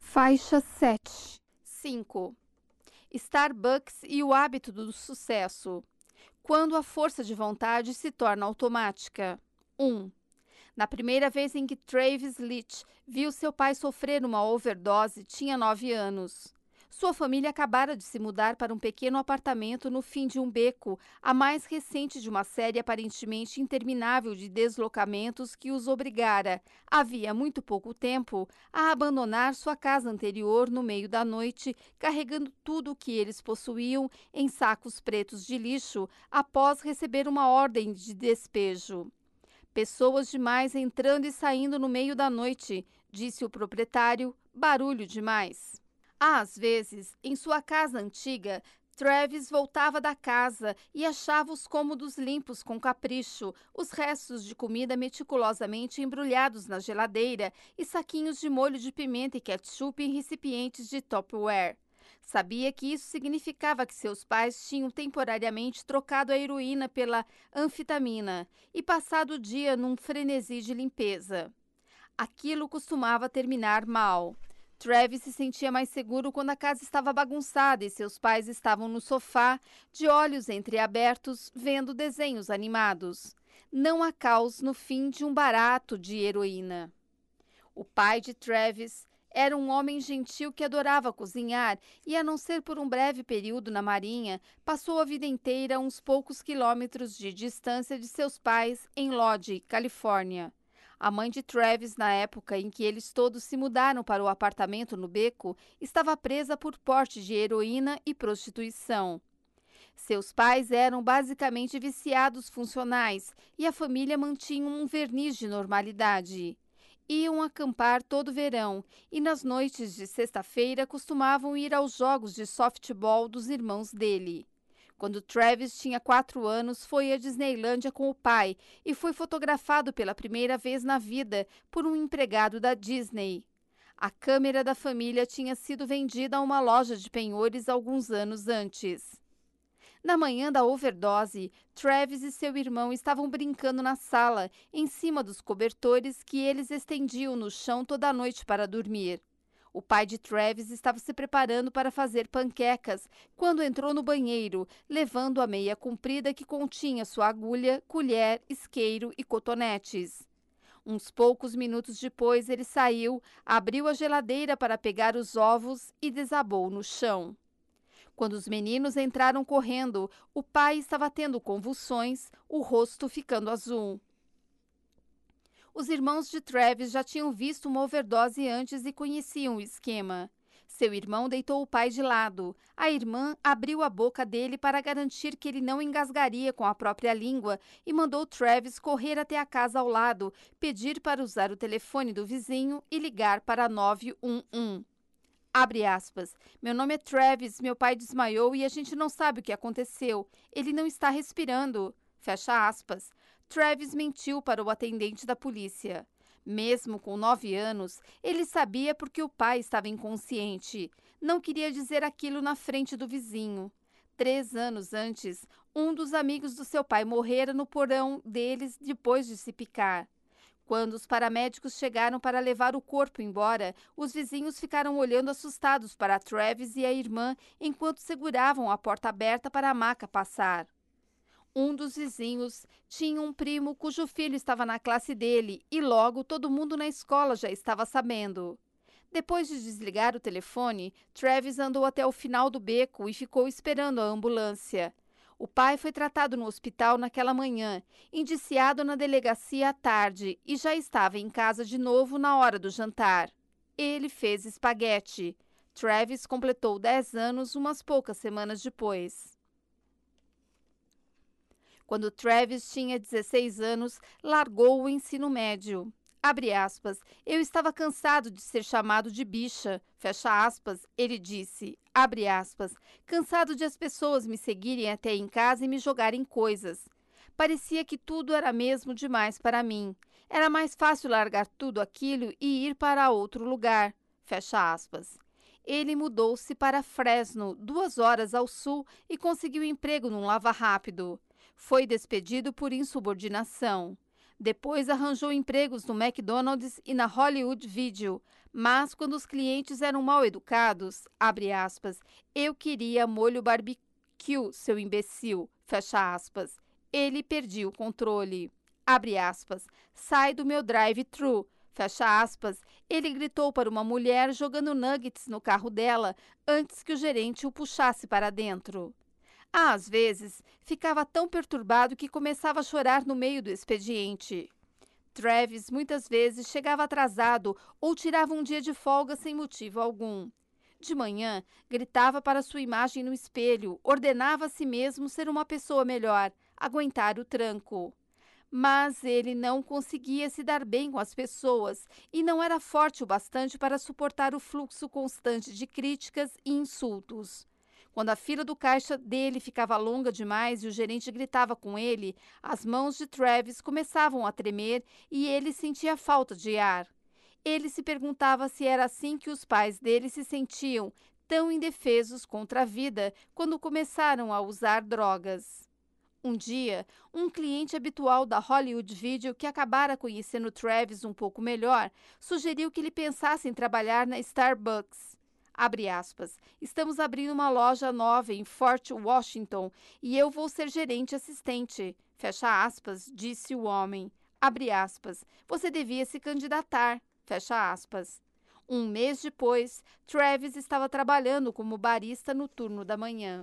Faixa 7. 5. Starbucks e o hábito do sucesso. Quando a força de vontade se torna automática. 1. Na primeira vez em que Travis Leach viu seu pai sofrer uma overdose, tinha 9 anos. Sua família acabara de se mudar para um pequeno apartamento no fim de um beco, a mais recente de uma série aparentemente interminável de deslocamentos que os obrigara, havia muito pouco tempo, a abandonar sua casa anterior no meio da noite, carregando tudo o que eles possuíam em sacos pretos de lixo, após receber uma ordem de despejo. Pessoas demais entrando e saindo no meio da noite, disse o proprietário, barulho demais. Às vezes, em sua casa antiga, Travis voltava da casa e achava os cômodos limpos com capricho, os restos de comida meticulosamente embrulhados na geladeira e saquinhos de molho de pimenta e ketchup em recipientes de Tupperware. Sabia que isso significava que seus pais tinham temporariamente trocado a heroína pela anfetamina e passado o dia num frenesi de limpeza. Aquilo costumava terminar mal. Travis se sentia mais seguro quando a casa estava bagunçada e seus pais estavam no sofá, de olhos entreabertos, vendo desenhos animados. Não há caos no fim de um barato de heroína. O pai de Travis era um homem gentil que adorava cozinhar e, a não ser por um breve período na Marinha, passou a vida inteira a uns poucos quilômetros de distância de seus pais em Lodge, Califórnia. A mãe de Travis, na época em que eles todos se mudaram para o apartamento no beco, estava presa por porte de heroína e prostituição. Seus pais eram basicamente viciados funcionais e a família mantinha um verniz de normalidade. Iam acampar todo verão e nas noites de sexta-feira costumavam ir aos jogos de softball dos irmãos dele. Quando Travis tinha 4 anos, foi à Disneylândia com o pai e foi fotografado pela primeira vez na vida por um empregado da Disney. A câmera da família tinha sido vendida a uma loja de penhores alguns anos antes. Na manhã da overdose, Travis e seu irmão estavam brincando na sala, em cima dos cobertores que eles estendiam no chão toda a noite para dormir. O pai de Travis estava se preparando para fazer panquecas quando entrou no banheiro, levando a meia comprida que continha sua agulha, colher, isqueiro e cotonetes. Uns poucos minutos depois, ele saiu, abriu a geladeira para pegar os ovos e desabou no chão. Quando os meninos entraram correndo, o pai estava tendo convulsões, o rosto ficando azul. Os irmãos de Travis já tinham visto uma overdose antes e conheciam o esquema. Seu irmão deitou o pai de lado. A irmã abriu a boca dele para garantir que ele não engasgaria com a própria língua e mandou Travis correr até a casa ao lado, pedir para usar o telefone do vizinho e ligar para 911. Abre aspas. Meu nome é Travis, meu pai desmaiou e a gente não sabe o que aconteceu. Ele não está respirando. Fecha aspas. Travis mentiu para o atendente da polícia. Mesmo com 9 anos, ele sabia porque o pai estava inconsciente. Não queria dizer aquilo na frente do vizinho. 3 anos antes, um dos amigos do seu pai morrera no porão deles depois de se picar. Quando os paramédicos chegaram para levar o corpo embora, os vizinhos ficaram olhando assustados para Travis e a irmã enquanto seguravam a porta aberta para a maca passar. Um dos vizinhos tinha um primo cujo filho estava na classe dele e logo todo mundo na escola já estava sabendo. Depois de desligar o telefone, Travis andou até o final do beco e ficou esperando a ambulância. O pai foi tratado no hospital naquela manhã, indiciado na delegacia à tarde e já estava em casa de novo na hora do jantar. Ele fez espaguete. Travis completou 10 anos umas poucas semanas depois. Quando Travis tinha 16 anos, largou o ensino médio. Abre aspas, eu estava cansado de ser chamado de bicha, fecha aspas, ele disse, abre aspas, cansado de as pessoas me seguirem até em casa e me jogarem coisas. Parecia que tudo era mesmo demais para mim. Era mais fácil largar tudo aquilo e ir para outro lugar, fecha aspas. Ele mudou-se para Fresno, 2 horas ao sul, e conseguiu emprego num lava-rápido. Foi despedido por insubordinação. Depois arranjou empregos no McDonald's e na Hollywood Video, Mas quando os clientes eram mal educados, abre aspas, eu queria molho barbecue, seu imbecil, fecha aspas. Ele perdia o controle. Abre aspas, sai do meu drive-thru, fecha aspas. Ele gritou para uma mulher jogando nuggets no carro dela antes que o gerente o puxasse para dentro. Às vezes, ficava tão perturbado que começava a chorar no meio do expediente. Travis muitas vezes chegava atrasado ou tirava um dia de folga sem motivo algum. De manhã, gritava para sua imagem no espelho, ordenava a si mesmo ser uma pessoa melhor, aguentar o tranco. Mas ele não conseguia se dar bem com as pessoas e não era forte o bastante para suportar o fluxo constante de críticas e insultos. Quando a fila do caixa dele ficava longa demais e o gerente gritava com ele, as mãos de Travis começavam a tremer e ele sentia falta de ar. Ele se perguntava se era assim que os pais dele se sentiam, tão indefesos contra a vida, quando começaram a usar drogas. Um dia, um cliente habitual da Hollywood Video, que acabara conhecendo Travis um pouco melhor, sugeriu que ele pensasse em trabalhar na Starbucks. Abre aspas, estamos abrindo uma loja nova em Fort Washington e eu vou ser gerente assistente, fecha aspas, disse o homem. Abre aspas, você devia se candidatar, fecha aspas. Um mês depois, Travis estava trabalhando como barista no turno da manhã.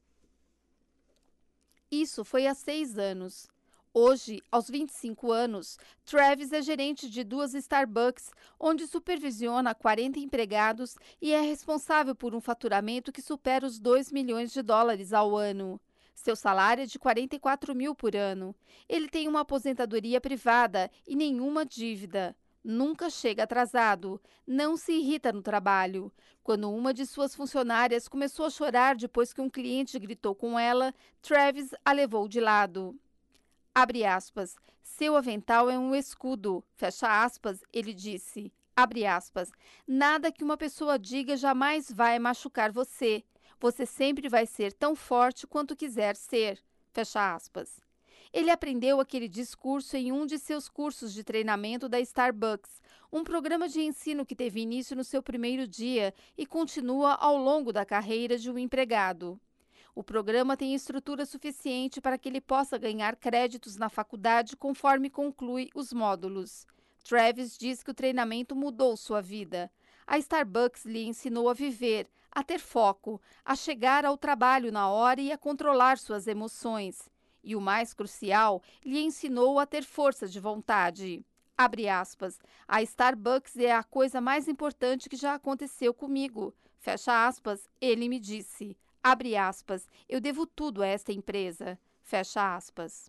Isso foi há 6 anos. Hoje, aos 25 anos, Travis é gerente de 2 Starbucks, onde supervisiona 40 empregados e é responsável por um faturamento que supera os 2 milhões de dólares ao ano. Seu salário é de 44 mil por ano. Ele tem uma aposentadoria privada e nenhuma dívida. Nunca chega atrasado. Não se irrita no trabalho. Quando uma de suas funcionárias começou a chorar depois que um cliente gritou com ela, Travis a levou de lado. Abre aspas, seu avental é um escudo, fecha aspas, ele disse. Abre aspas, nada que uma pessoa diga jamais vai machucar você. Você sempre vai ser tão forte quanto quiser ser, fecha aspas. Ele aprendeu aquele discurso em um de seus cursos de treinamento da Starbucks, um programa de ensino que teve início no seu primeiro dia e continua ao longo da carreira de um empregado. O programa tem estrutura suficiente para que ele possa ganhar créditos na faculdade conforme conclui os módulos. Travis diz que o treinamento mudou sua vida. A Starbucks lhe ensinou a viver, a ter foco, a chegar ao trabalho na hora e a controlar suas emoções. E o mais crucial, lhe ensinou a ter força de vontade. Abre aspas, a Starbucks é a coisa mais importante que já aconteceu comigo. Fecha aspas, ele me disse. Abre aspas, eu devo tudo a esta empresa. Fecha aspas.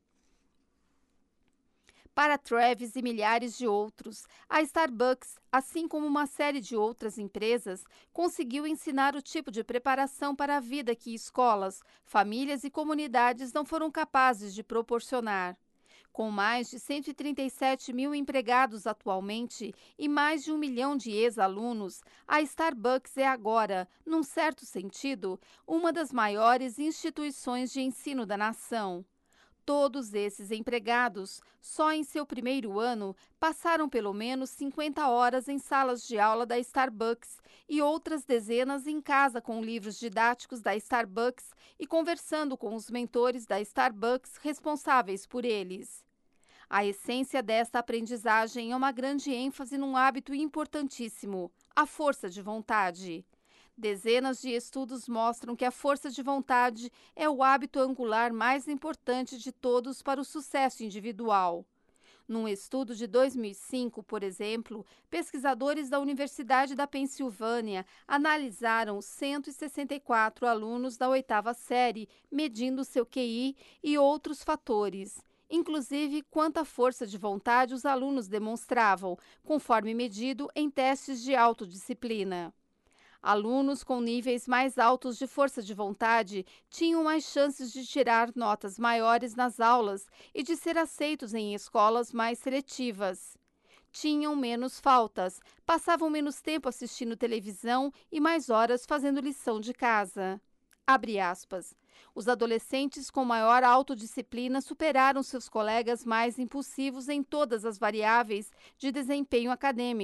Para Travis e milhares de outros, a Starbucks, assim como uma série de outras empresas, conseguiu ensinar o tipo de preparação para a vida que escolas, famílias e comunidades não foram capazes de proporcionar. Com mais de 137 mil empregados atualmente e mais de 1 milhão de ex-alunos, a Starbucks é agora, num certo sentido, uma das maiores instituições de ensino da nação. Todos esses empregados, só em seu primeiro ano, passaram pelo menos 50 horas em salas de aula da Starbucks e outras dezenas em casa com livros didáticos da Starbucks e conversando com os mentores da Starbucks responsáveis por eles. A essência desta aprendizagem é uma grande ênfase num hábito importantíssimo, a força de vontade. Dezenas de estudos mostram que a força de vontade é o hábito angular mais importante de todos para o sucesso individual. Num estudo de 2005, por exemplo, pesquisadores da Universidade da Pensilvânia analisaram 164 alunos da 8ª série, medindo seu QI e outros fatores, inclusive quanta força de vontade os alunos demonstravam, conforme medido em testes de autodisciplina. Alunos com níveis mais altos de força de vontade tinham mais chances de tirar notas maiores nas aulas e de ser aceitos em escolas mais seletivas. Tinham menos faltas, passavam menos tempo assistindo televisão e mais horas fazendo lição de casa. Abre aspas. Os adolescentes com maior autodisciplina superaram seus colegas mais impulsivos em todas as variáveis de desempenho acadêmico.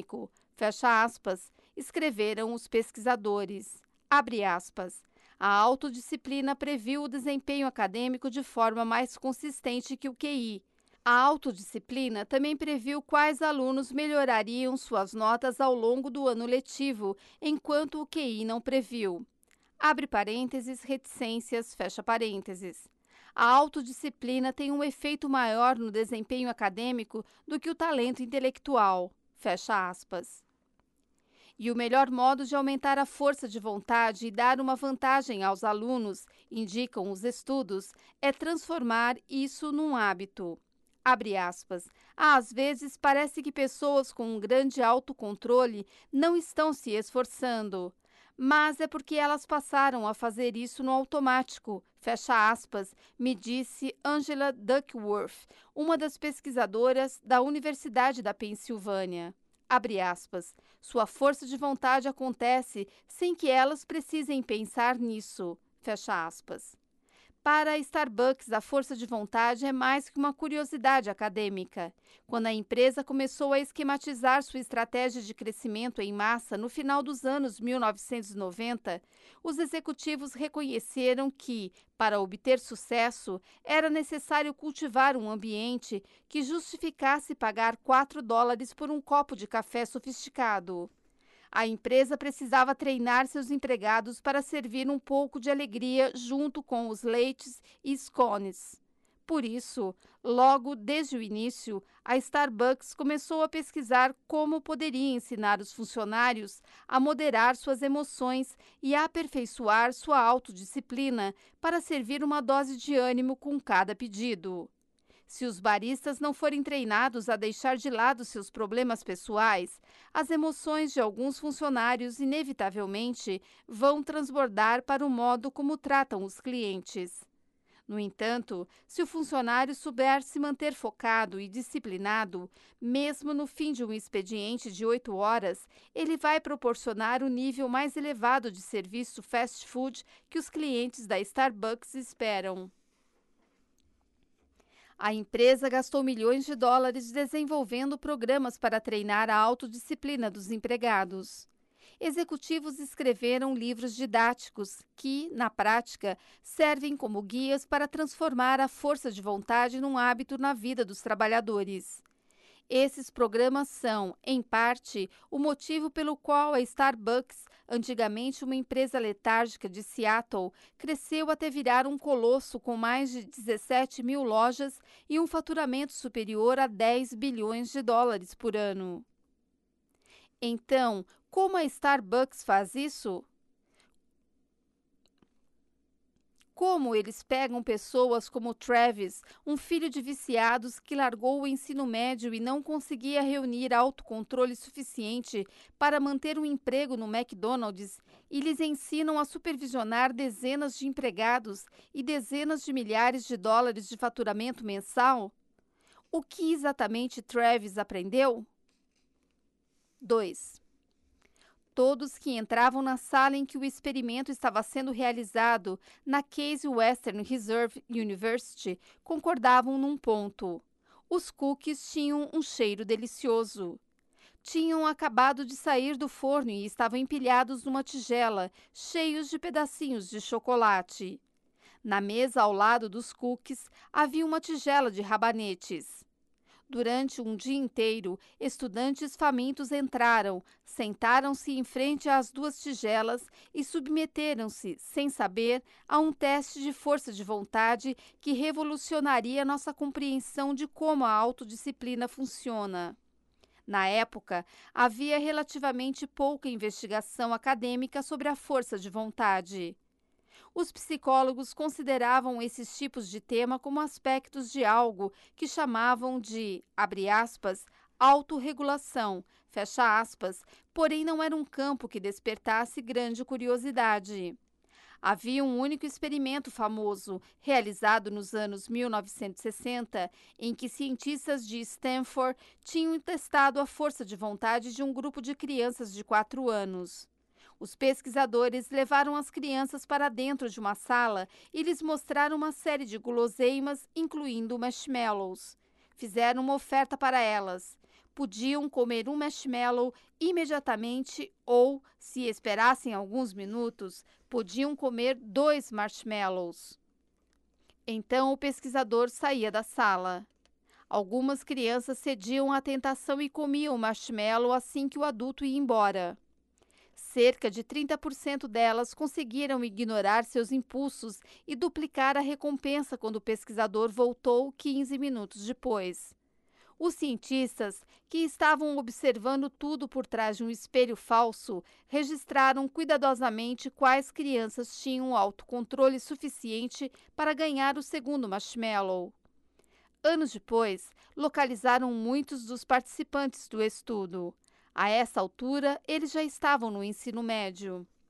fecha aspas, escreveram os pesquisadores. Abre aspas. A autodisciplina previu o desempenho acadêmico de forma mais consistente que o QI. A autodisciplina também previu quais alunos melhorariam suas notas ao longo do ano letivo, enquanto o QI não previu. Abre parênteses, reticências, fecha parênteses. A autodisciplina tem um efeito maior no desempenho acadêmico do que o talento intelectual, fecha aspas. E o melhor modo de aumentar a força de vontade e dar uma vantagem aos alunos, indicam os estudos, é transformar isso num hábito. Abre aspas. Às vezes parece que pessoas com um grande autocontrole não estão se esforçando, mas é porque elas passaram a fazer isso no automático, fecha aspas, me disse Angela Duckworth, uma das pesquisadoras da Universidade da Pensilvânia. Abre aspas. Sua força de vontade acontece sem que elas precisem pensar nisso, fecha aspas. Para a Starbucks, a força de vontade é mais que uma curiosidade acadêmica. Quando a empresa começou a esquematizar sua estratégia de crescimento em massa no final dos anos 1990, os executivos reconheceram que, para obter sucesso, era necessário cultivar um ambiente que justificasse pagar $4 por um copo de café sofisticado. A empresa precisava treinar seus empregados para servir um pouco de alegria junto com os leites e scones. Por isso, logo desde o início, a Starbucks começou a pesquisar como poderia ensinar os funcionários a moderar suas emoções e a aperfeiçoar sua autodisciplina para servir uma dose de ânimo com cada pedido. Se os baristas não forem treinados a deixar de lado seus problemas pessoais, as emoções de alguns funcionários inevitavelmente vão transbordar para o modo como tratam os clientes. No entanto, se o funcionário souber se manter focado e disciplinado, mesmo no fim de um expediente de 8 horas, ele vai proporcionar o nível mais elevado de serviço fast food que os clientes da Starbucks esperam. A empresa gastou milhões de dólares desenvolvendo programas para treinar a autodisciplina dos empregados. Executivos escreveram livros didáticos que, na prática, servem como guias para transformar a força de vontade num hábito na vida dos trabalhadores. Esses programas são, em parte, o motivo pelo qual a Starbucks, antigamente uma empresa letárgica de Seattle, cresceu até virar um colosso com mais de 17 mil lojas e um faturamento superior a $10 bilhões por ano. Então, como a Starbucks faz isso? Como eles pegam pessoas como Travis, um filho de viciados que largou o ensino médio e não conseguia reunir autocontrole suficiente para manter um emprego no McDonald's, e lhes ensinam a supervisionar dezenas de empregados e dezenas de milhares de dólares de faturamento mensal? O que exatamente Travis aprendeu? 2. Todos que entravam na sala em que o experimento estava sendo realizado na Case Western Reserve University concordavam num ponto. Os cookies tinham um cheiro delicioso. Tinham acabado de sair do forno e estavam empilhados numa tigela, cheios de pedacinhos de chocolate. Na mesa ao lado dos cookies havia uma tigela de rabanetes. Durante um dia inteiro, estudantes famintos entraram, sentaram-se em frente às duas tigelas e submeteram-se, sem saber, a um teste de força de vontade que revolucionaria nossa compreensão de como a autodisciplina funciona. Na época, havia relativamente pouca investigação acadêmica sobre a força de vontade. Os psicólogos consideravam esses tipos de tema como aspectos de algo que chamavam de, abre aspas, autorregulação, fecha aspas, porém não era um campo que despertasse grande curiosidade. Havia um único experimento famoso, realizado nos anos 1960, em que cientistas de Stanford tinham testado a força de vontade de um grupo de crianças de 4 anos. Os pesquisadores levaram as crianças para dentro de uma sala e lhes mostraram uma série de guloseimas, incluindo marshmallows. Fizeram uma oferta para elas. podiam comer um marshmallow imediatamente ou, se esperassem alguns minutos, podiam comer 2 marshmallows. Então o pesquisador saía da sala. Algumas crianças cediam à tentação e comiam o marshmallow assim que o adulto ia embora. Cerca de 30% delas conseguiram ignorar seus impulsos e duplicar a recompensa quando o pesquisador voltou 15 minutos depois. Os cientistas, que estavam observando tudo por trás de um espelho falso, registraram cuidadosamente quais crianças tinham autocontrole suficiente para ganhar o segundo marshmallow. Anos depois, localizaram muitos dos participantes do estudo. A essa altura, eles já estavam no ensino médio.